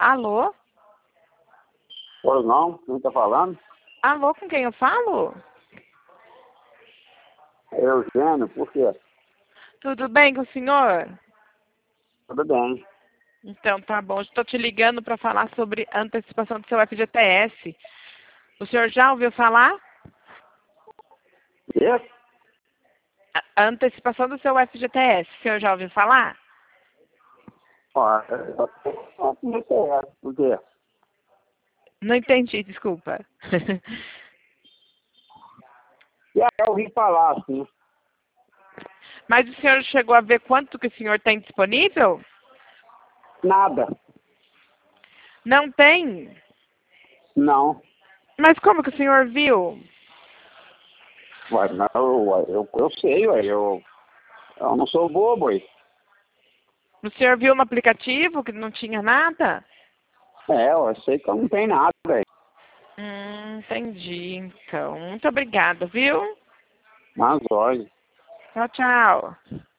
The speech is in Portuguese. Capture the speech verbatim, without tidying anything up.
Alô? Pois não, quem tá falando? Alô, com quem eu falo? É Eugênio, por quê? Tudo bem com o senhor? Tudo bem. Então, tá bom. Estou te ligando para falar sobre a antecipação do seu F G T S. O senhor já ouviu falar? E? A a antecipação do seu F G T S. O senhor já ouviu falar? Ó, eu tô com você, por quê? Não entendi, desculpa. E aí eu ouvi falar, assim, Mas o senhor chegou a ver quanto que o senhor tem disponível? nada. Não tem? Não. Mas como que o senhor viu? Ué, não, ué, eu, eu sei, ué, eu, eu não sou bobo, ué. O senhor viu no aplicativo que não tinha nada? É, eu sei que eu não tenho nada, velho. Hum, entendi, então. Muito obrigada, viu? Mas olha. Tchau, tchau.